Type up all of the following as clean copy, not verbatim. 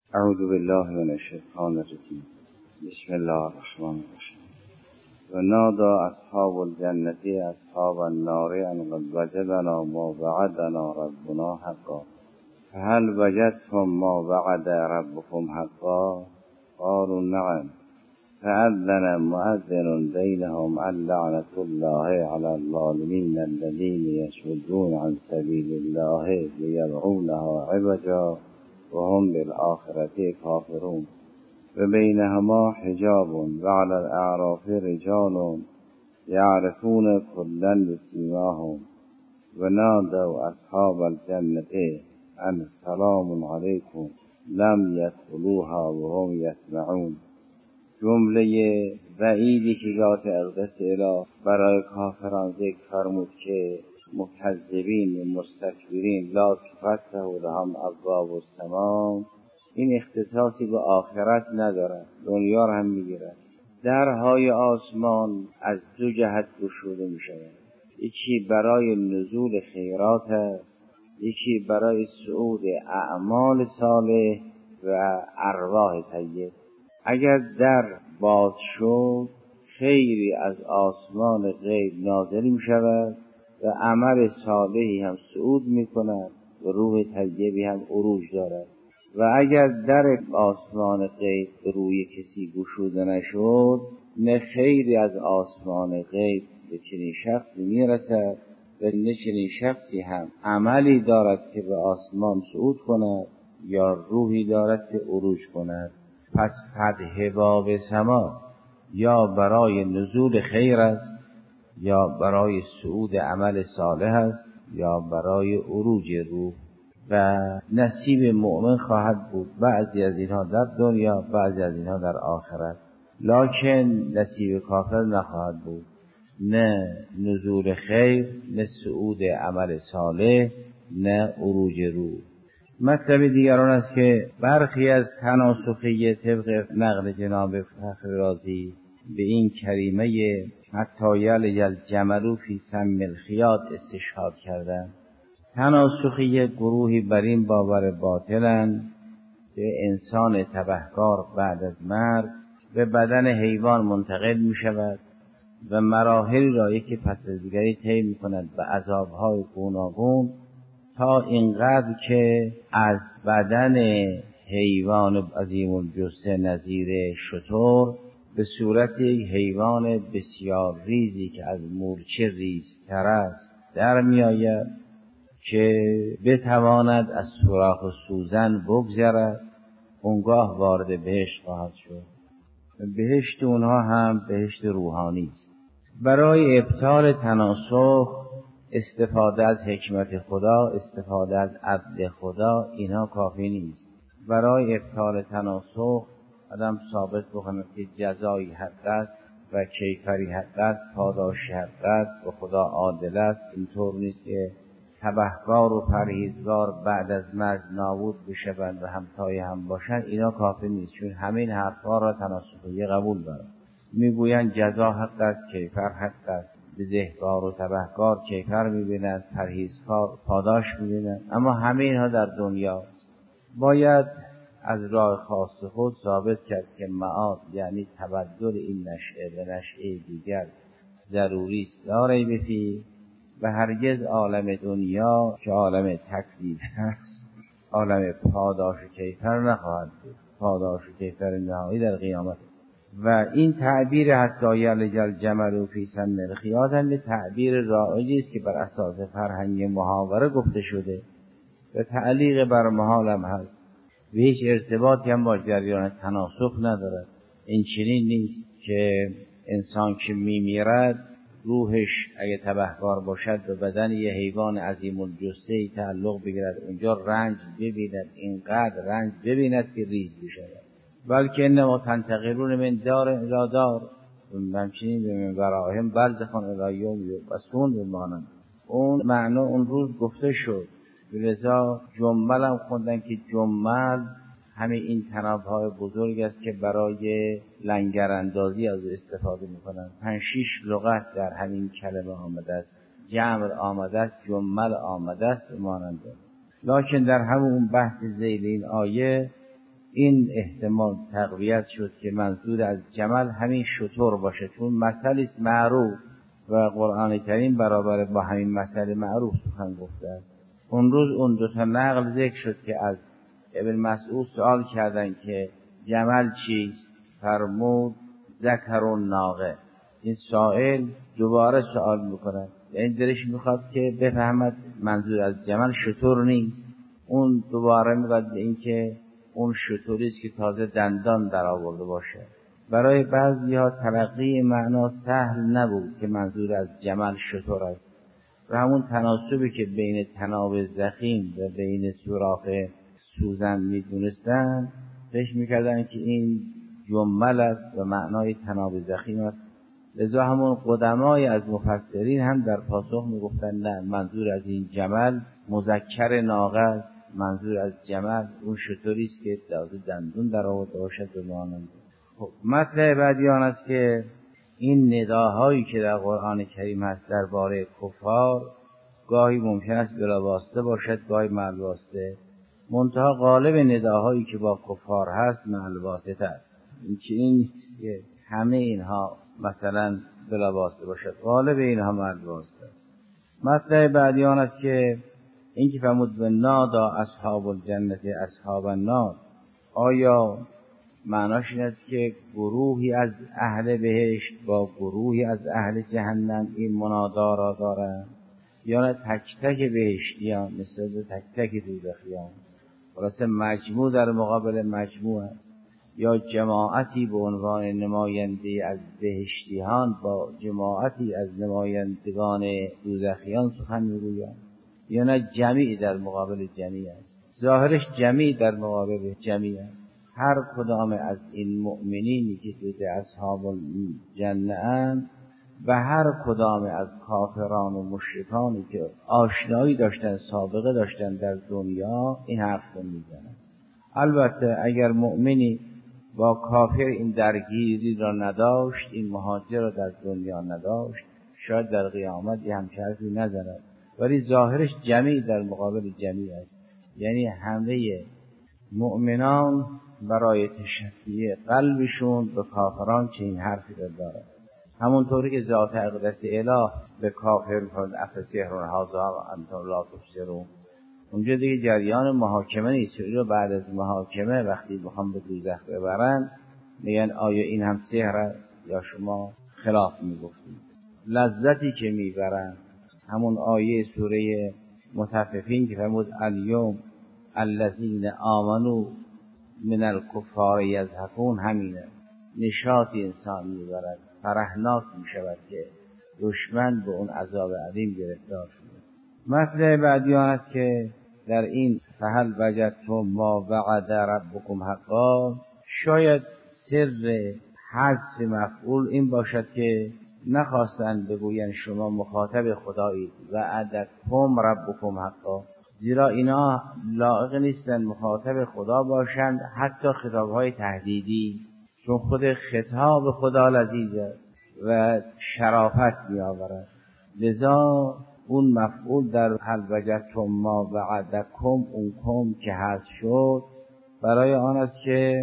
اعوذ بالله من الشیطان الرجیم. بسم الله الرحمن الرحیم. و نادى اصحاب الجنة اصحاب النار ان قد وجدنا ما وعدنا ربنا حقا فهل وجدتم ما وعد ربكم حقا قالوا نعم فأذن مؤذن بينهم اللعنة الله على الظالمين الذين يصدون عن سبيل الله ليبغونها عوجا وهم بالآخرة كافرون وبينهما حجاب وعلى الأعراف رجال يعرفون كلا بسيماهم ونادوا أصحاب الجنة أن سلام عليكم لم يدخلوها وهم يسمعون. جمله وعیدی که ذات اقدس اله برای کافران ذکر فرمود که مکذبین و مستکبرین لا تفتح لهم ابواب السماء، این اختصاصی به آخرت ندارد، دنیا را هم میگیرد. درهای آسمان از دو جهت گشوده می شود، یکی برای نزول خیرات است، یکی برای صعود اعمال صالح و ارواح طیب. اگر در باز شد خیری از آسمان غیب نازل می شود و عمل صالحی هم صعود می کند و روح طیبی هم عروج دارد. و اگر در آسمان غیب به روی کسی گشوده نشد، نه خیری از آسمان غیب به چنین شخصی می رسد و نه چنین شخصی هم عملی دارد که به آسمان صعود کند یا روحی دارد که عروج کند. پس فتح باب سما یا برای نزول خیر است، یا برای صعود عمل صالح است، یا برای عروج روح و نصیب مؤمن خواهد بود. بعضی از اینها در دنیا، بعضی از اینها در آخرت، لکن نصیب کافر نخواهد بود، نه نزول خیر، نه صعود عمل صالح، نه عروج روح. مطلب دیگران است که برخی از تناسخی طبق نقل جناب فخر رازی به این کریمه حتی یلج الجمل فی سم الخیاط استشهاد کردند. تناسخی گروهی بر این باور باطلند که انسان تبهکار بعد از مرگ به بدن حیوان منتقل می شود و مراحلی را که پس از دیگری طی می کند به عذابهای گوناگون تا اینقدر که از بدن حیوان عظیم الجثه نظیر شتر به صورت حیوان بسیار ریزی که از مورچه ریزتر است در می آید که بتواند از سوراخ سوزن بگذرد، اونگاه وارد بهشت خواهد شد. بهشت اونها هم بهشت روحانی است. برای ابطال تناسخ استفاده از حکمت خدا، استفاده از عدل خدا، اینها کافی نیست. برای ابطال تناسخ آدم ثابت بکنه که جزایی حق است و کیفری حق است، پاداشی حق است و خدا عادل است. اینطور نیست که تبهکار و پرهیزگار بعد از مرگ نابود بشوند و همتای هم باشند. اینا کافی نیست، چون همین حرفا را تناسخی قبول دارند. میگویند جزا حق است، کیفر حق است. بزهکار و تبهکار کیفر میبینند، پرهیزکار پاداش میبینند. اما همه اینها در دنیا باید از راه خاص خود ثابت کرد که معاد یعنی تبدل این نشأه به نشأه دیگر ضروری است، لا ریب فیه. و هرگز عالم دنیا که عالم تکلیف است عالم پاداش کیفر نخواهد بود. پاداش کیفر نهایی در قیامت. و این تعبیر حتی یلج الجمل فی سم الخیاط هم تعبیر رایجی است که بر اساس فرهنگ محاوره گفته شده و تعلیق بر محال هم هست و هیچ ارتباطی هم با جریان تناسخ ندارد. این چنین نیست که انسان که میمیرد روحش اگه تبهکار باشد به بدن یه حیوان عظیم الجثه تعلق بگیرد، اونجا رنج ببیند، اینقدر رنج ببیند که ریز بشود. بلکه انما تنتقلون من دار الی دار و همچنین به وراهم برزخون الی یوم یبعثون بمانند. اون معنا اون روز گفته شد. لذا جمل هم خوندن که جمل همین این تنابهای بزرگ است که برای لنگر اندازی از استفاده میکنن. 5-6 لغت در همین کلمه آمده است، جمع آمده است، جمل آمده است مانند. لکن در همون بحث ذیل این آیه این احتمال تقویت شد که منظور از جمل همین شتر باشه، چون مثلی است معروف و قرآن کریم برابر با همین مثل معروف سخن گفته است. اون روز اون دو تا نقل ذکر شد که از ابن مسعود سوال کردند که جمل چیست؟ فرمود ذکر الناقه. این سائل دوباره سوال میکنه، یعنی دلش میخواد که بفهمد منظور از جمل شتر نیست. اون دوباره میگه این که اون شتری است که تازه دندان در آورده باشه. برای بعضی‌ها تلقی معنا سهل نبود که منظور از جمل شتر است و همون تناسبی که بین تناب زخیم و بین سوراخ سوزن میدونستن فکر میکردن که این جمل است و معنای تناب زخیم است. لذا همون قدمای از مفسرین هم در پاسخ میگفتن نه، منظور از این جمل مذکر ناقه است، منظور از جمل اون شتری است که دندون در آورده باشد و مانند. خب مطلب بعدی آن است که این نداهایی که در قرآن کریم هست درباره کفار گاهی ممکن است بلا واسطه باشد، گاهی مع واسطه. منتها غالب نداهایی که با کفار هست مع واسطه است. این نیست که همه اینها مثلا بلا واسطه باشد، غالب اینها مع واسطه. مطلب بعدی آن است که این که فرمود و نادا اصحاب الجنت اصحاب النار، آیا معناش این است که گروهی از اهل بهشت با گروهی از اهل جهنم این منادا را دارند، یا نه تک تک بهشتیان مثل تک تک دوزخیان؟ خلاصه مجموع در مقابل مجموع است، یا جماعتی به عنوان نماینده از بهشتیان با جماعتی از نمایندگان دوزخیان سخن میگویند، یا نه جمعی در مقابل جمعی است؟ ظاهرش جمعی در مقابل جمعی است. هر کدام از این مؤمنینی که جز اصحاب الجنه اند و هر کدام از کافران و مشرکانی که آشنایی داشتن، سابقه داشتن در دنیا، این حرف رو میزنن. البته اگر مؤمنی با کافر این درگیری را نداشت، این مهاجر را در دنیا نداشت، شاید در قیامت یه همچه حرفی نزند، ولی ظاهرش جمعی در مقابل جمعی است. یعنی همه مؤمنان برای تشفی قلبشون به کافران چه این حرفی را دارد. همونطوری که ذات اقدس اله به کافر می‌فرماید افسحر هذا انتم لا تبصرون. اونجا دیگه جریان محاکمه نیست، رو بعد از محاکمه وقتی بخوام به دوزخ ببرن میگن آیا این هم سحر است یا شما خلاف میگفتید. لذتی که میبرن همون آیه سوره مطففین که فرمود الیوم الذین آمنوا من الکفار یضحکون، همینه. نشاطی انسان میبرد، فرحناک میشود که دشمن به اون عذاب عظیم گرفتار شده. مطلب بعدی آن است که در این فهل وجدتم ما وعد ربکم حقا، شاید سر حذف مفعول این باشد که نخواستند بگویند شما مخاطب خدایید وعدکم ربکم حقا، زیرا اینا لایق نیستند مخاطب خدا باشند، حتی خطابهای تهدیدی، چون خود خطاب خدا لذیذ است و شرافت می آورد. لذا اون مفعول در هل وجدتم ما وعدکم اون کم که هست شد برای آن است که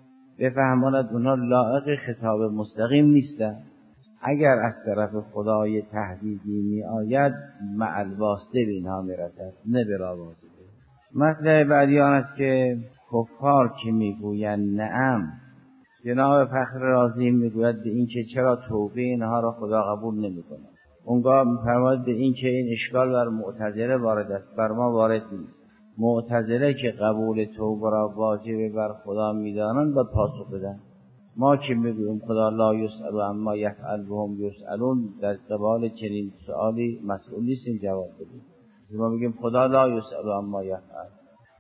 بفهماند اونها لایق خطاب مستقیم نیستند. اگر از طرف خدای تهدیدی می آید مع الواسطه به اینها می رسد، نه بلا واسطه. مطلب بعدی آن است که کفار که می گویند نعم، جناب فخر رازی می گوید به این که چرا توبه اینها را خدا قبول نمی کند. اونگاه می فرماید به این که این اشکال بر معتزله وارد است، بر ما وارد نیست. معتزله که قبول توبه را واجب بر خدا می دانند باید پاسخ بدن. ما که میگوییم خدا لا یسأل عما یفعل و هم یسألون، در قبال چنین سؤالی مسئول نیستیم جواب بدیم. ما میگیم خدا لا یسأل عما یفعل.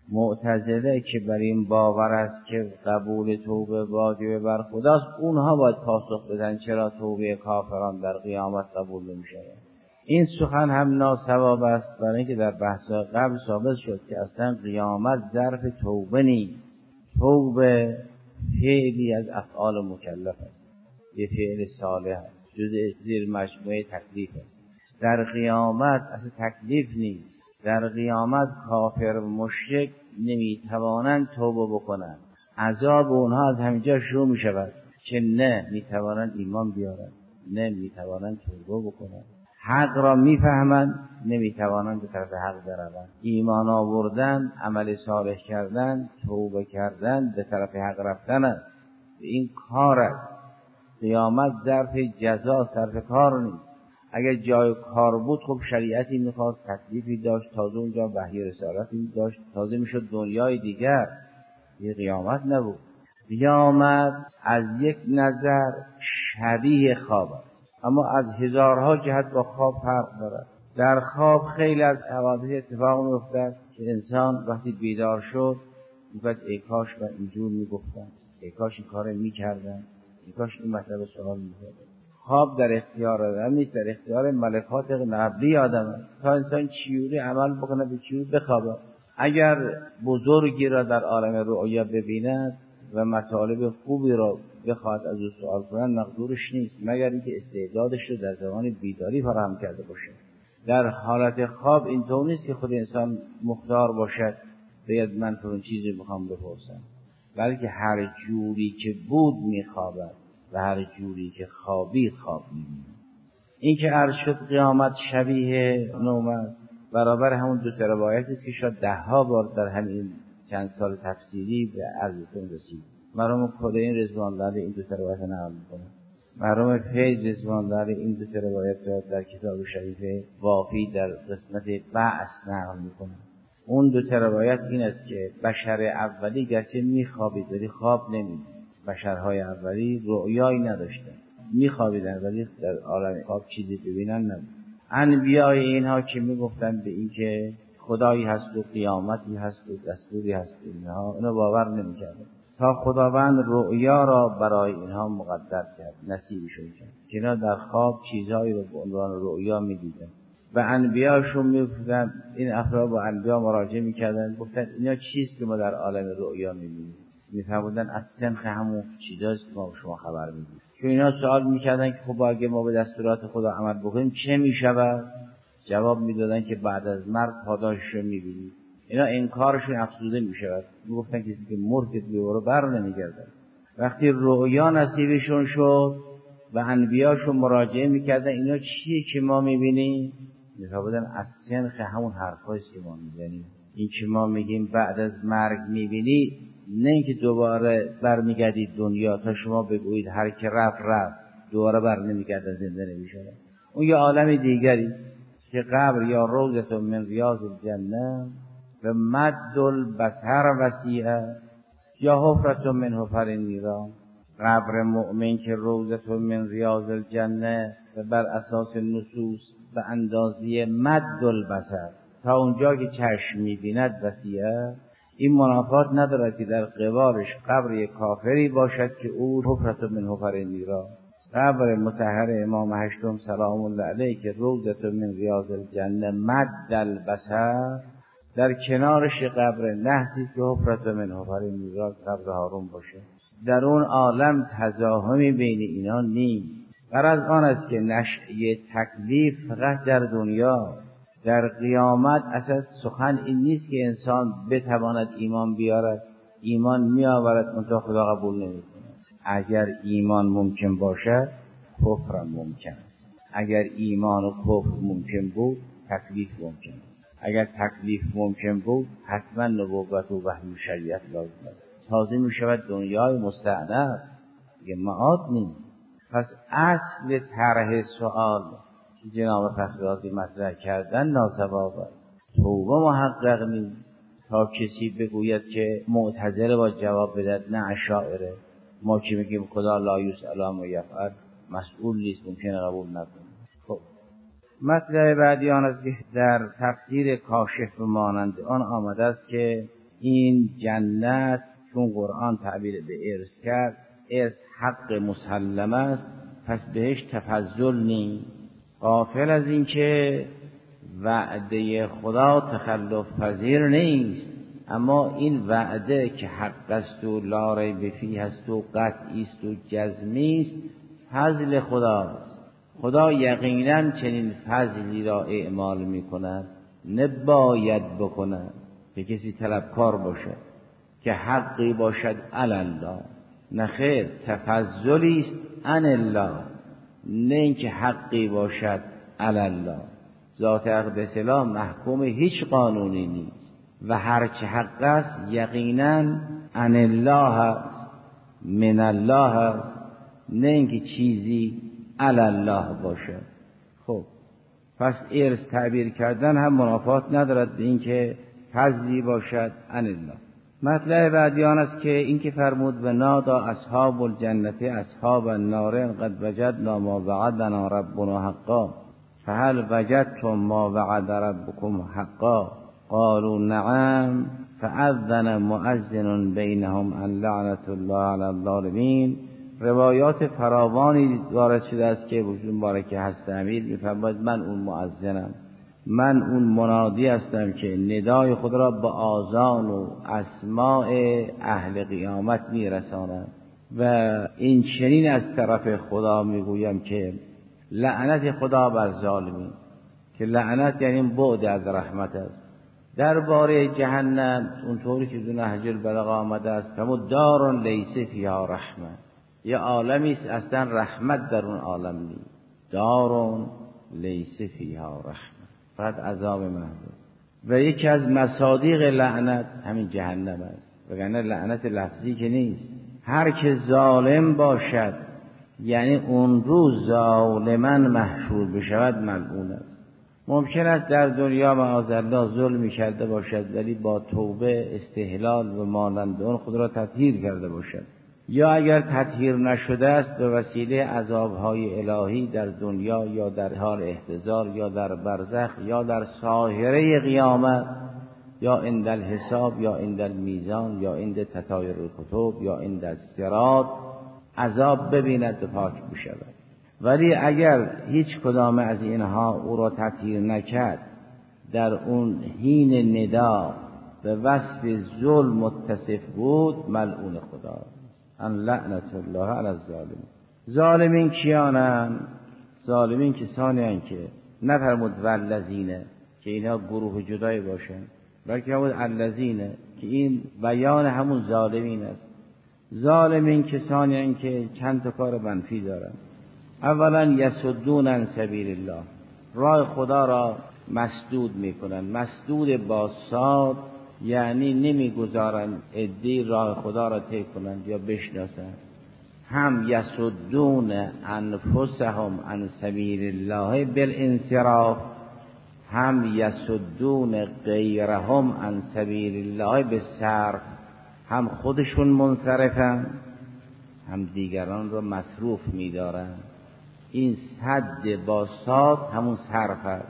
معتزله که بر این باور است که قبول توبه واجب بر خداست، اونها باید پاسخ بدن چرا توبه کافران در قیامت قبول نمیشه. این سخن هم ناصواب است، برای اینکه در بحث قبل ثابت شد که اصلا قیامت ظرف توبه نیست. توبه فعلی از افعال مکلف است، یه فعل صالح است، جزء زیر مجموعه تکلیف است. در قیامت اصلا تکلیف نیست. در قیامت کافر و مشرک نمیتوانند توبه بکنند، عذاب اونها از همینجا شروع می شود که نه میتوانند ایمان بیارند، نه میتوانند توبه بکنند، حق را میفهمند نمیتوانند به طرف حق بروند. ایمان آوردن، عمل صالح کردن، توبه کردن، به طرف حق رفتن است. این کار است. قیامت ظرف جزا، صرف کار نیست. اگر جای کار بود خب شریعتی میخواد، تکلیفی داشت، تازه اونجا وحی رسالتی داشت، تازه میشد دنیای دیگر. یه قیامت نبود. قیامت از یک نظر شبیه خواب است، اما از هزارها جهت با خواب فرق دارد. در خواب خیلی از حوادث اتفاق میافتد که انسان وقتی بیدار شد میگوید ای کاش و اینجور میگفتن، ای کاش این کار میکردن، ای کاش این مطلب سوال میکردن. خواب در اختیار آدم نیست، در اختیار ملکات قبلی آدم است تا انسان چیوری عمل بکنه، به چیوری بخوابه. اگر بزرگی را در عالم رؤیا ببیند و مطالب خوبی را بخواد از او سوال کنند مقدورش نیست، مگر اینکه استعدادش رو در زمان بیداری فراهم کرده باشه. در حالت خواب اینطور نیست که خود انسان مختار باشد باید من فلان چیزی میخوام بپرسم، بلکه هر جوری که بود میخوابد و هر جوری که خوابید خواب میبیند. این که عرض شد قیامت شبیه نوم است، برابر همون دو روایتی است که شاید 10 بار در همین چند سال تفسیری به عرضتون رسید. مرحوم کلین رضوان الله این دو روایت نقل می‌کنه. مرحوم فیض رضوان الله این دو روایت را در کتاب شریف وافی در قسمت بعث نقل می‌کنه. اون دو روایت این است که بشر اولی گرچه می‌خوابید ولی خواب نمی‌دید. بشرهای اولی رؤیایی نداشتند، می‌خوابیدند ولی در عالم خواب چیزی ببینن نبود. انبیای اینها که میگفتن به این که خدایی هست و قیامتی هست و دستوری هست، اینها باور نمی‌کردند تا خداوند رؤیا را برای اینها مقدر کرد، نصیبشون کرد که اینا در خواب چیزهایی رو به عنوان رؤیا می‌دیدن. و انبیاشون میگفتن، این افراد با انبیا مراجعه می‌کردن، گفتن اینا چیزی که ما در عالم رؤیا می‌بینیم. می‌فرمودن از سنخ همون چیزاست که ما شما خبر می‌دیم. چون اینا سوال می‌کردن که خب اگه ما به دستورات خدا عمل بکنیم چه می‌شود؟ جواب می‌دادن که بعد از مرگ پاداشش رو می‌بینیم. اینا انکارشون افزوده می‌شود. میگفتن کسی که مرد که دوباره بر نمی‌گرده. وقتی رؤیا نصیبشون شد و انبیاشون مراجعه می‌کردن اینا چیه که ما می‌بینیم؟ می‌فرمودن از سنخ همون حرفاییست که ما می‌زنیم. این که ما میگیم بعد از مرگ می‌بینی، نه اینکه دوباره برمیگردید دنیا تا شما بگویید هر که رفت دوباره بر نمیگرده، زنده نمیشه. اون یه عالم دیگری که قبر یا روضة من ریاض الجنه و مد البصر وسیعه یا حفرة من حفر النیران. قبر مؤمن که روضة من ریاض الجنه و بر اساس نصوص به اندازه مد البصر تا اونجا که چشم میبیند وسیعه. این منافات ندارد که در قبارش قبر یک کافری باشد که او حفرة من حفر النیران. قبر مطهر امام هشتم سلام الله علیه که روضة من ریاض الجنه مد البصر، در کنارش قبر نحسی که حفرة من حفر النیران قبر هارون باشه. در اون عالم تزاحمی بین اینا نیست. غرض آن است که نشأه تکلیف فقط در دنیا. در قیامت اصلا سخن این نیست که انسان بتواند ایمان بیارد. ایمان می آورد منتها خدا قبول نمی کند. اگر ایمان ممکن باشد کفر ممکن است. اگر ایمان و کفر ممکن بود تکلیف ممکن است. اگر تکلیف ممکن بود حتما نبوت و وحی و شریعت لازم است. تازه می شود دنیای مستأنف دیگه معاد نیست. پس اصل طرح سوال جناب فخررازی مطرح کردن ناصواب است. توبه محقق نیست تا کسی بگوید که معتزله با جواب بدهد نه اشاعره. ما که میگیم خدا لا یسأل عما یفعل مسئول نیست، ممکنه قبول نکنه. خب مطلب بعدی آن است که در تفسیر کاشف و مانند آن آمده است که این جنت چون قرآن تعبیر به ارث کرد، ارث حق مسلم است، پس بهش تفضل نیست. غافل از این که وعده خدا تخلف پذیر نیست، اما این وعده که حق است و لا ریب فیه است و قطعی است و جزمی است فضل خداست. خدا یقینا چنین فضلی را اعمال می‌کند، نباید بکند که کسی طلبکار باشه، که حقی باشد علی الله، نه خیر، تفضلی است عن الله، نه اینکه حقی باشد علی الله. ذات اقدس الله محکوم هیچ قانونی نیست و هرچه حق است یقینا عن الله است، من الله است، نه اینکه چیزی علی الله باشد. خب پس ارث تعبیر کردن هم منافات ندارد به اینکه فضلی باشد عن الله. مطلب بعدی آن است که اینکه فرمود و نادا اصحاب الجنت اصحاب النار قد وجدنا ما وعدنا ربنا حقا فهل وجدتم ما وعد ربكم حقا قالوا نعم فأذن مؤذن بینهم ان لعنة الله علی الظالمین. روایات فراوانی وارد شده است که وجود مبارکه هست امیر می‌فرماید من اون مؤذنم، من اون منادی هستم که ندای خود را به آذان و اسماع اهل قیامت میرسانم و این چنین از طرف خدا میگویم که لعنت خدا بر ظالمین، که لعنت یعنی بعد از رحمت است. درباره جهنم اونطوری که در نهج البلاغه آمده است فرمود دار لیس فیها رحمه، یه عالمی است اصلا رحمت در اون عالم نیست. دار لیس فیها رحمه، فقط عذاب محض. و یکی از مصادیق لعنت همین جهنم است، وگرنه لعنت لفظی که نیست. هر که ظالم باشد یعنی اون روز ظالما محشور بشود ملعون است. ممکن است در دنیا معاذالله ظلمی کرده باشد ولی با توبه استحلال و مانند اون خود را تطهیر کرده باشد، یا اگر تطهیر نشده است به وسیله عذابهای الهی در دنیا یا در حال احتضار یا در برزخ یا در ساحره قیامت یا عند الحساب یا عند المیزان یا عند تطایر الکتب یا عند الصراط عذاب ببیند و پاک بشود. ولی اگر هیچ کدام از اینها او را تطهیر نکرد، در اون حین ندا به وصف ظلم متصف بود، ملعون خدا ان لعنت الله علی الظالمین. ظالمین کیانند؟ ظالمین کسانی هستند که نفرمود والذین که اینا گروه جدایی باشن، بلکه فرمود الذین که این بیان همون ظالمین است. ظالمین کسانی هستند که چند تا کار منفی دارن. اولا یصدون عن سبیل الله، راه خدا را مسدود میکنن. مسدود با صاد یعنی نمیگذارن عده‌ای راه خدا را طی کنند یا بشناسند. هم یصدون انفسهم عن سبیل الله بالانصراف، هم یصدون غیرهم عن سبیل الله بالصرف، هم خودشون منصرفن هم دیگران را مصروف می‌دارند. این صد با صاد همون صرف است.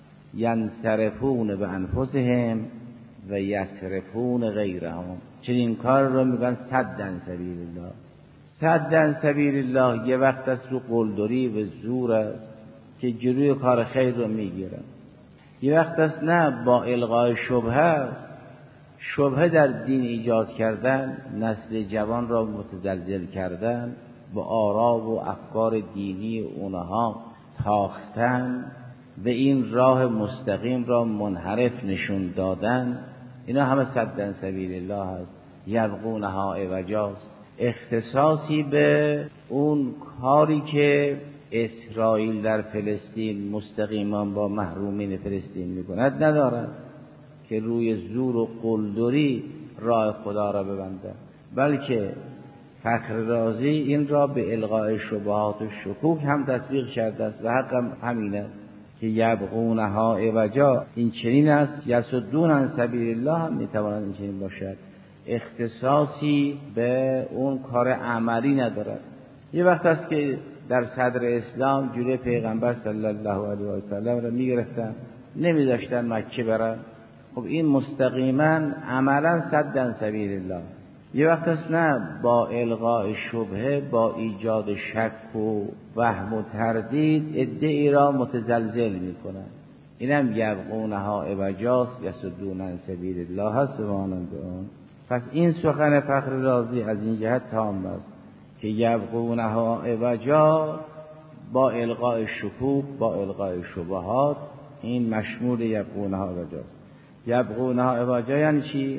ینصرفون به انفسهم و یصرفون غیرهم، چنین کار را میگن صدن سبیل الله. صدن سبیل الله یه وقت است رو قلدری و زور است که جلوی کار خیر رو میگیرن، یه وقت است نه با الغای شبهه است. شبهه در دین ایجاد کردن، نسل جوان را متزلزل کردن، با آرا و افکار دینی اونها تاختن و این راه مستقیم را منحرف نشون دادن، اینا همه صدن سبیل الله هست. یبغونها عوجاست، اختصاصی به اون کاری که اسرائیل در فلسطین مستقیما با محرومین فلسطین میکند ندارد که روی زور و قلدری راه خدا را ببنده، بلکه فخر رازی این را به الغای شبهات و شکوک هم تطبیق کرده است و حق هم همین است که یبغونها عوجا این چنین است. یصدون عن سبیل الله هم میتواند این چنین باشد، اختصاصی به اون کار عملی ندارد. یه وقت است که در صدر اسلام جلوی پیغمبر صلی الله علیه و سلم را میگرفتن، نمیذاشتن مکه برن. خب این مستقیما عملا صدن سبیل الله. یه وقت است نه با الغاء شبهه، با ایجاد شک و وهم و تردید ادعی را متزلزل میکنن. اینم یبغونها عوجاست، یصدون عن سبیل الله هست و مانند اون. پس این سخن فخر رازی از این جهت تام است که یبغونها عوجا با الغاء شکوک، با الغاء شبهات، این مشمول یبغونها عوجاست. یبغونها عوجا یعنی چی؟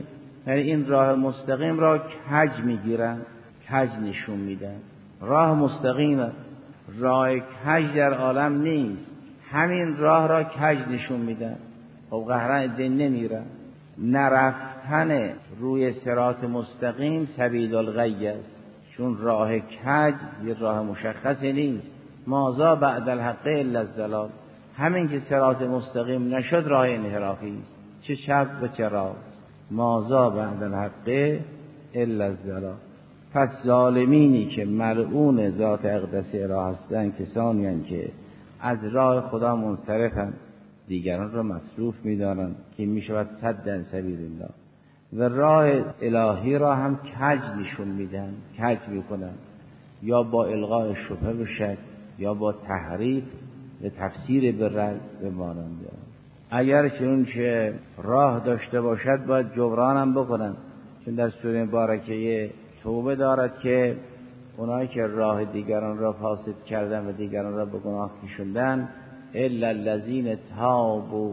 یعنی این راه مستقیم را کج میگیرن، کج نشون میدن. راه مستقیم، راه کج در عالم نیست، همین راه را کج نشون میدن. خب قهرن عده نمیرن. نرفتن روی صراط مستقیم سبیل الغی است، چون راه کج یه راه مشخصی نیست. ماذا بعد الحق الا الضلال، همین که صراط مستقیم نشد راه انحرافی است، چه چپ و چه راست. ماذا بعد الحق الا الضلال. پس ظالمینی که ملعون ذات اقدسه را هستند کسانی هستند که از راه خدا منصرفند، دیگران را مصروف می‌دارند که میشود صد عن سبیل الله، و راه الهی را هم کج نشون میدن، کج میکنن، یا با الغاء شبهه و شک، یا با تحریف و تفسیر به رد به مانند. اگر چون که راه داشته باشد باید جبران هم بکنن، چون در سوره مبارکه توبه دارد که اونایی که راه دیگران را فاسد کردن و دیگران را به گناه کشوندن، الا الذین تابوا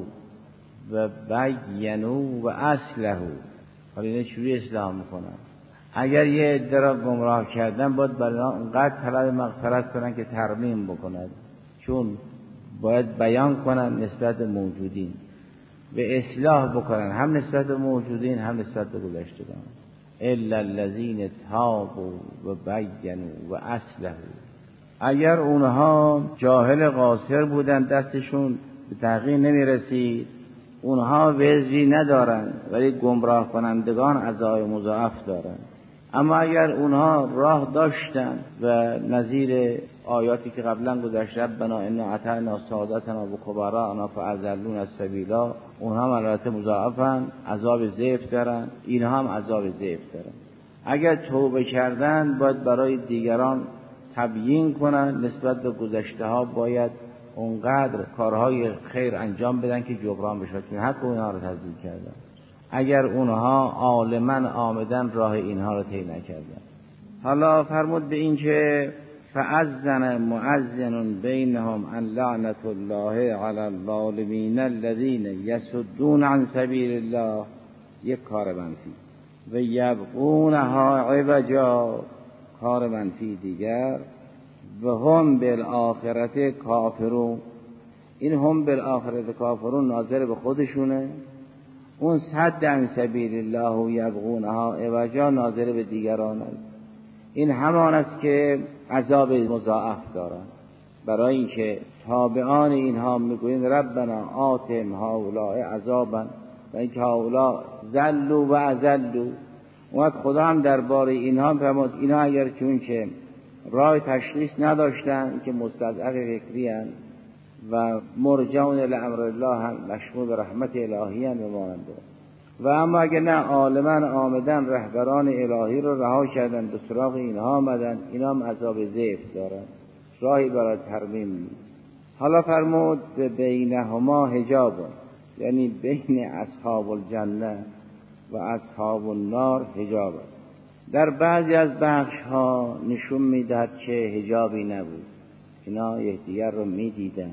و بینوا و اصلحوا. حالا اینه چوری اصلاح میکنن. اگر یه عده را گمراه کردن باید برای اونقدر طلب مغفرت کنن که ترمیم بکنن، چون باید بیان کنن نسبت موجودین، به اصلاح بکنن هم نسبت موجودین هم نسبت به گذشتگان. الا الذین تابوا و بینوا و اصلحوا. اگر اونها جاهل قاصر بودن، دستشون به تحقیق نمیرسید، اونها وزری ندارن، ولی گمراه کنندگان عذاب مضاعف دارن. اما اگر اونها راه داشتن و نظیر آیاتی که قبلا گذشته، ربنا انا اطعنا سادتنا و کبراءنا فاضلونا السبیلا، اونها البته مضاعفن، عذاب ضعف دارن، اینها هم عذاب ضعف دارن. اگر توبه کردن باید برای دیگران تبیین کنن، نسبت به گذشته ها باید اونقدر کارهای خیر انجام بدن که جبران بشه، چون حق اونها رو تضییع کردن. اگر اونها عالما آمدن راه اینها رو طی نکردن. حالا فرمود به این که فأذن مؤذن بینهم ان لعنت الله علی الظالمین الذین یصدون عن سبیل الله، یک کار منفی، و یبغونها عوجا، کار منفی دیگر، و هم بالآخرت کافرون. این هم بالآخرت کافرون ناظر به خودشونه، اون صد عن سبیل الله و یبغونها عوجا ناظر به دیگران است. این همان است که عذاب مضاعف دارند، برای اینکه تابعان اینها میگویند ربنا آتهم هؤلاء عذابا، و اینکه هؤلاء ذلوا و اذلوا. اون خدا هم درباره اینها فرمود اینها اگر چون که راه تشخیص نداشتن که مستضعف فکری هستند و مرجعون لامر الله هم مشمول به رحمت الهی هم بمانند، و اما اگر نه عالما آمدن رهبران الهی رو رها کردن به سراغ اینها آمدن، اینا هم عذاب ضعف دارن، راهی برای ترمیم نیست. حالا فرمود بینهما حجاب، یعنی بین اصحاب الجنه و اصحاب النار حجاب است. در بعضی از بخش ها نشون میدهد که حجابی نبود، اینا یکدیگر رو میدیدن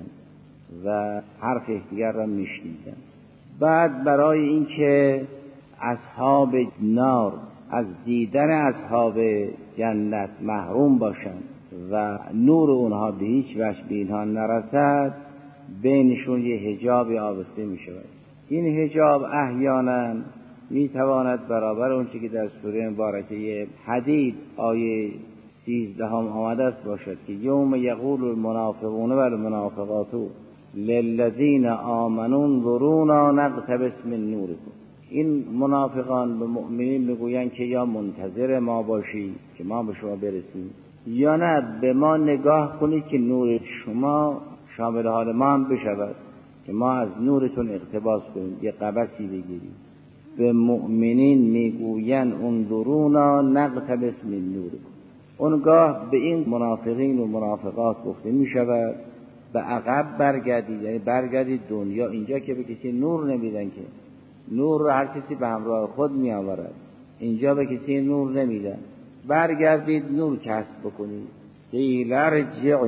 و حرف یکدیگر رو میشنیدن. بعد برای اینکه اصحاب نار از دیدن اصحاب جنت محروم باشند و نور اونها به هیچ وجه به اینها نرسد، بینشون یه حجابی آویخته می شود. این حجاب احیانا می تواند برابر اون چیزی که در سوره مبارکه حدید آیه 13 آمده است باشد که یوم یقول المنافقون و المنافقات للذین آمنوا انظرونا نقتبس من نورکم. این منافقان به مؤمنین میگویند که یا منتظر ما باشی که ما به شما برسیم، یا نه به ما نگاه کنید که نور شما شامل حال ما هم بشود که ما از نورتون اقتباس کنیم، یه قبسی بگیریم. به مؤمنین میگویند انظرونا نقتبس من نورکم. اونگاه به این منافقین و منافقات گفته میشود به عقب برگردید، یعنی برگردید دنیا. اینجا که به کسی نور نمیدن، که نور رو هر کسی به همراه خود می آورد، اینجا به کسی نور نمیدن. برگردید نور کسب بکنید. قیل ارجعوا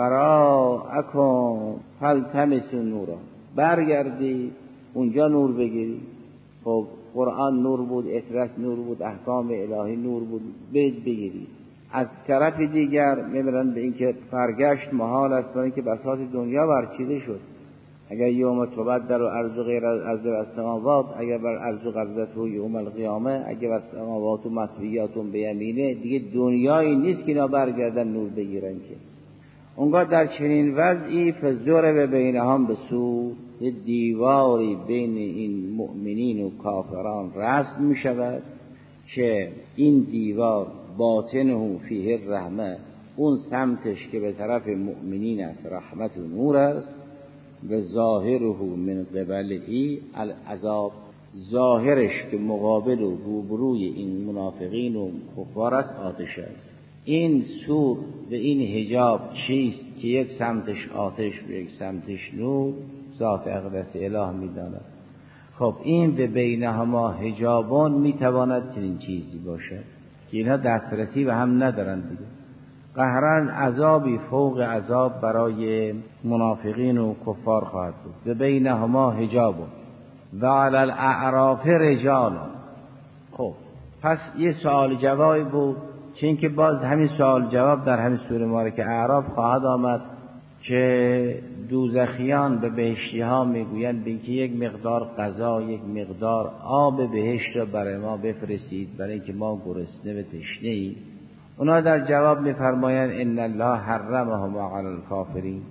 وراءکم فالتمسوا نورا، برگردید اونجا نور بگیرید. خب قرآن نور بود، اطرت نور بود، احکام الهی نور بود، بگیرید. از طرف دیگر میبرن به اینکه برگشت محال است، برای اینکه بساط دنیا برچیده شد. اگر یوم تبدل الارض غیر الارض والسماوات، اگر بر ارض قبضته یوم القیامه، اگر السماوات مطویات بیمینه، دیگه دنیایی نیست که اینا برگردن نور بگیرن. که اونگاه در چنین وضعی فزور بینهم به سور، یه دیواری بین این مؤمنین و کافران رسم می شود که این دیوار باطنه فیه الرحمه، اون سمتش که به طرف مؤمنین است رحمت و نور است، و ظاهره من قبلهی العذاب، ظاهرش که مقابل و روبروی این منافقین و کفار است آتش است. این سور و این حجاب چیست که یک سمتش آتش و یک سمتش نور؟ ذات اقدس اله می‌داند. خب این به بینهما حجابان میتواند چنین چیزی باشد که اینها دسترسی به هم ندارند دیگه. قهرن عذابی فوق عذاب برای منافقین و کفار خواهد بود. به بینهما حجاب و علی الاعراف رجال. خب پس یه سوال جوابی بود، چون که باز همین سوال جواب در همین سوره مبارکه اعراف خواهد آمد که دوزخیان به بهشتی ها میگویند به اینکه یک مقدار غذا، یک مقدار آب بهشت را برای ما بفرستید برای اینکه ما گرسنه و تشنه ایم. اونا در جواب میفرمایند ان الله حرمهما علی الکافرین،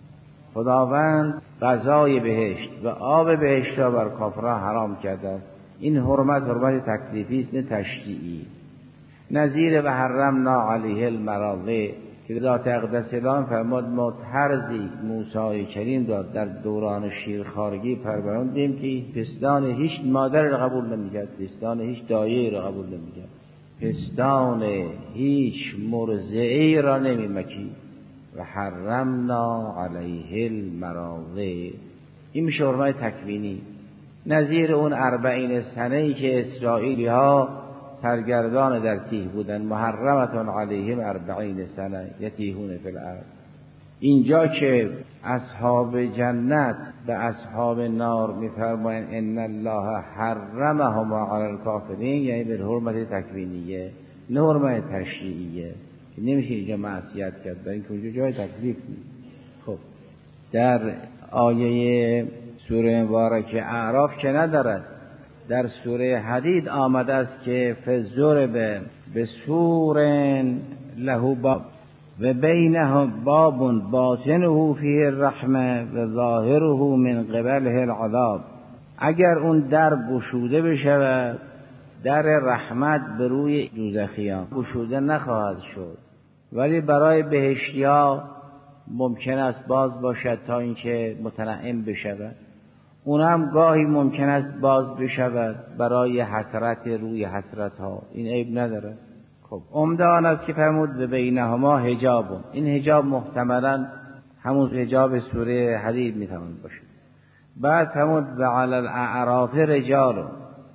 خداوند غذای بهشت و آب بهشت را بر کافرها حرام کرده است. این حرمت تکلیفی است نه تشریعی. نظیر و حرمنا علیه المراضع که ذات اقدس اعلام فرمود ما طرزی موسی کریم داد در دوران شیرخوارگی پروراندیم که پستان هیچ مادر را قبول نمی‌کرد، پستان هیچ دایه را قبول نمی‌کرد، پستان هیچ مرضعی را نمی‌مکید. و حرمنا علیه المراضع، این میشه حرمت تکوینی. نظیر اون 40 سنه‌ای که اسرائیلی ها سرگردان در تیه بودن، محرمتون علیهم 40 سنه یتیهون فی الارض. اینجا که اصحاب جنت به اصحاب نار میفرمایند ان الله حرمهما علی الکافرین، یعنی به حرمت تکوینیه نه حرمت تشریعیه که نمیشه اینجا معصیت کرد، برای اینکه اونجا جای تکلیف نیست. خب در آیه سوره مبارکه اعراف که ندارد، در سوره حدید آمده است که فزور به سور له باب و بینه باب باطنه فیه الرحمه و ظاهره من قبله العذاب. اگر اون در گشوده بشود، در رحمت به روی دوزخیان گشوده نخواهد شد، ولی برای بهشتی‌ها ممکن است باز باشد تا اینکه متنعم بشود. اونم گاهی ممکن است باز بشود برای حسرت روی حسرت ها، این عیب نداره. خب عمده آن است که فرمود به بینهما حجاب، این حجاب محتملا همون حجاب سوره حدید میتواند باشه. بعد فرمود و علی الاعراف رجال،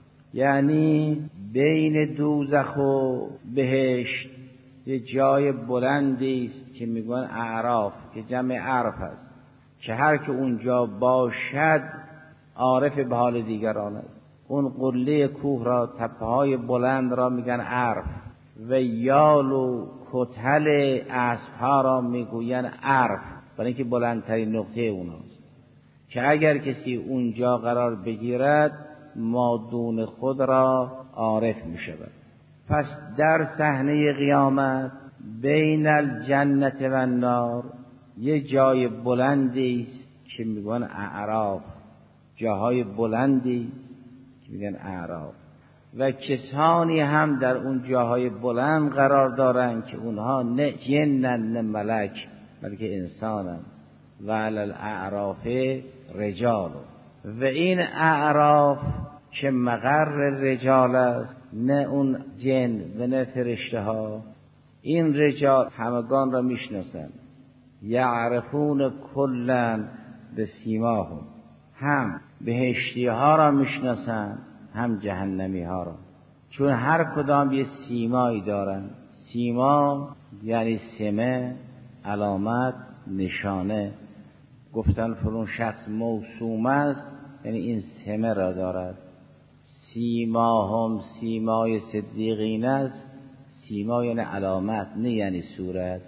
یعنی بین دوزخ و بهشت یه جای بلندی است که میگن اعراف که جمع عرف است، که هر که اونجا باشد عارف به حال دیگران است. اون قله کوه را، تپه‌های بلند را میگن عرف و یال و کتل اسب‌ها را میگوین عرف، برای اینکه بلندترین نقطه اوناست که اگر کسی اونجا قرار بگیرد مادون خود را عارف میشود. پس در صحنه قیامت بین الجنت و النار یه جای بلندی است که میگن اعراف، جاهای بلندی که میگن اعراف، و کسانی هم در اون جاهای بلند قرار دارند که اونها نه جنن نه ملک بلکه انسانند. و علی الاعراف رجال، و این اعراف که مقر رجال است، نه اون جن و نه فرشته ها، این رجال همگان را میشناسند. یعرفون کلا بسیماهم، هم بهشتی ها را میشناسند هم جهنمی ها را، چون هر کدام یه سیمایی دارند. سیما یعنی سمه، علامت، نشانه. گفتن فلان شخص موسوم است یعنی این سمه را دارد. سیماهم سیمای صدیقین است. سیما یعنی علامت، نه یعنی صورت.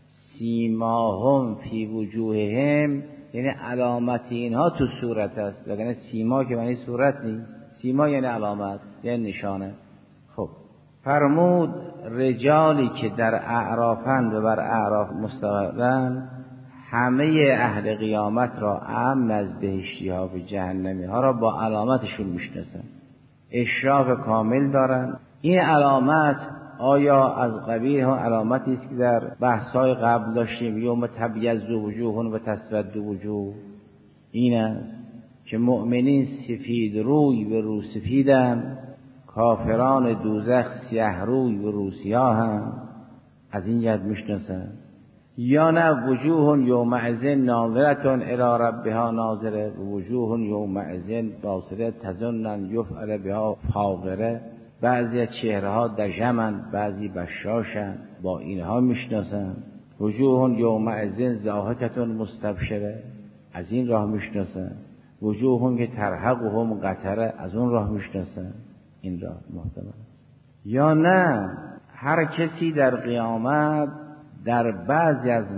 سیماهم فی وجوههم یعنی علامت اینها تو صورت است، وگرنه سیما که معنی صورت نیست. سیما یعنی علامت، یعنی نشانه. خب فرمود رجالی که در اعرافند و بر اعراف مستقرن، همه اهل قیامت را امن از بهشتی ها و جهنمی ها را با علامتشون میشناسن، اشراف کامل دارن. این علامت آیا از قبیل هم علامتی است که در بحث‌های قبل داشتیم، یوم تبیض وجوه و تسود وجوه، این است که مؤمنین سفید روی و رو سفیدن، کافران دوزخ سیاه روی و رو سیاهن، از این جهت میشناسن. یا نه وجوه یومئذ ناظرة الی ربها ناظره و وجوه یومئذ باصره تظن ان یفعل بها فاقره. بعضی از چهره ها دژمن، بعضی بشاشن، با اینها میشناسن. وجوه یومئذ ضاحکة مستبشره، از این راه میشناسن. وجوه که ترهقهم قتره، از اون راه میشناسن. این راه محتمل. یا نه هر کسی در قیامت در بعضی از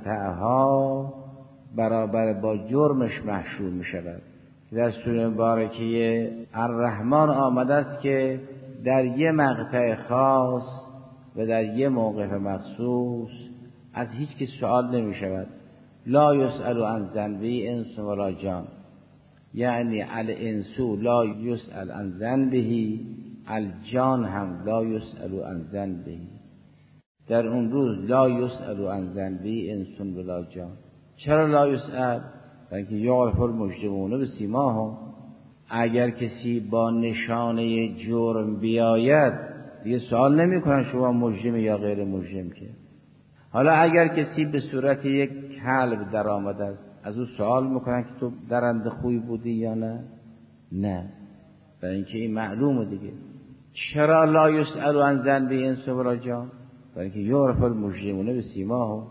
مقطعها برابر با جرمش محشور می شود. در سوره مبارکه الرحمن آمده است که در یه مقطع خاص و در یه موقف مخصوص از هیچ کی سوال نمی شود. لا یسأل عن ذنبه انس ولا جان، یعنی الانس لا یسأل عن ذنبه، الجان هم لا یسأل عن ذنبه. در اون روز لا یسأل عن ذنبه انس ولا جان. چرا لا یسأل؟ برای اینکه یعرف المجرمون بسیماهم. اگر کسی با نشانه جرم بیاید دیگه سوال نمی کنن شما مجرم یا غیر مجرم که. حالا اگر کسی به صورت یک کلب در آمده است، از او سوال میکنن که تو درنده خوی بودی یا نه؟ نه، برای اینکه این معلومه دیگه. چرا لا یسأل عن ذنبه انس ولا جان؟ برای اینکه یعرف المجرمون بسیماهم.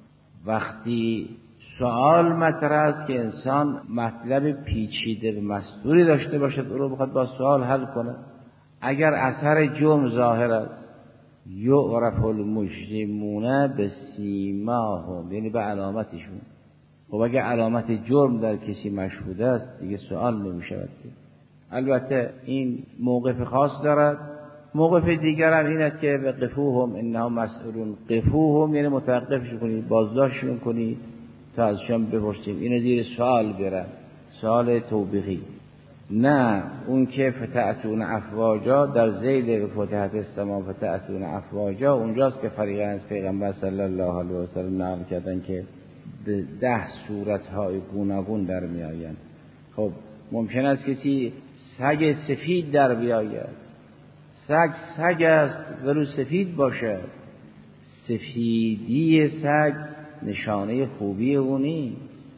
وقتی سوال مطرح است که انسان مطلب پیچیده و مستوری داشته باشد، او رو بخواد با سوال حل کنه. اگر اثر جرم ظاهر است، یعرف المجرمون بسیماهم، یعنی به علامتشون. خب اگر علامت جرم در کسی مشهود است دیگه سوال نمی شود. البته این موقف خاص دارد. موقف دیگر هم این است که قفوهم انهم مسئولون. قفوهم یعنی متوقفشون کنید، بازداشتشون کنید تا ازشان بپرسیم. اینو زیر سوال برن، سوال توبیخی. نه اون که فتأتون افواجا در ذیل فتحت السما فتأتون افواجا، اونجاست که فریقا از پیغمبر صلی الله علیه و سلم نقل کردن که 10 صورت‌های گوناگون در میآیند. خب ممکن است کسی سگ سفید در بیاید. سگ است ولو سفید باشد. سفیدی سگ نشانه خوبی او نیست.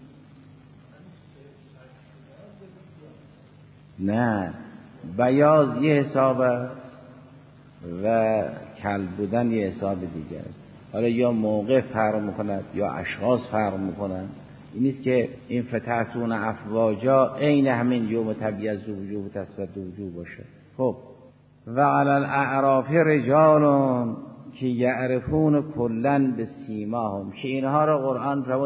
نه، بیاض یه حساب است و کلب بودن یه حساب دیگه است. حالا یا موقع فرق میکند یا اشخاص فرق میکنند. این نیست که این فتحتون افواجا عین همین یوم تبیض وجوه و تسود وجوه باشه. خب و علی الاعراف رجال که یعرفون کلن بسیماهم، که اینها را قرآن فرمود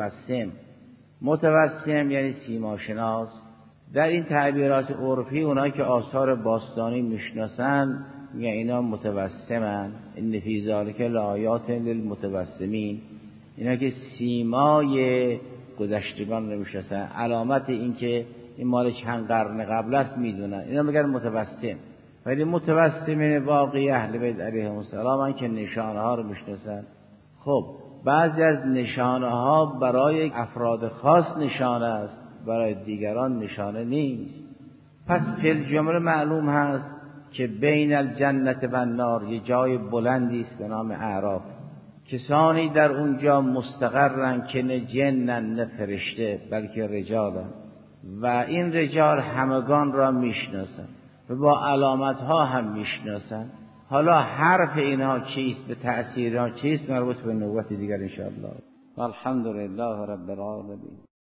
متوسم یعنی سیماشناس. در این تعبیرات عرفی اونایی که آثار باستانی میشناسن میگن اینا متوسمن. ان فی ذلک لآیات للمتوسمین. اینا که سیمای گذشتگان رو میشناسن، علامت این که این مال چند قرن قبل است میدونن، اینا میگن متوسم. ولی متوسمین باقی اهل بیت علیهم السلام که نشانه ها رو میشناسن. خب بعضی از نشانه ها برای افراد خاص نشانه است، برای دیگران نشانه نیست. پس فی الجمله معلوم هست که بین الجنت و النار یه جای بلندی است به نام اعراف. کسانی در اونجا مستقرن که نه جنن نه فرشته بلکه رجالن، و این رجال همگان را میشناسن و با علامت ها هم میشناسن. حالا حرف اینها چیست، به تأثیر ها چیست، مربوط به نوبت دیگر انشاءالله. والحمد لله رب العالمین.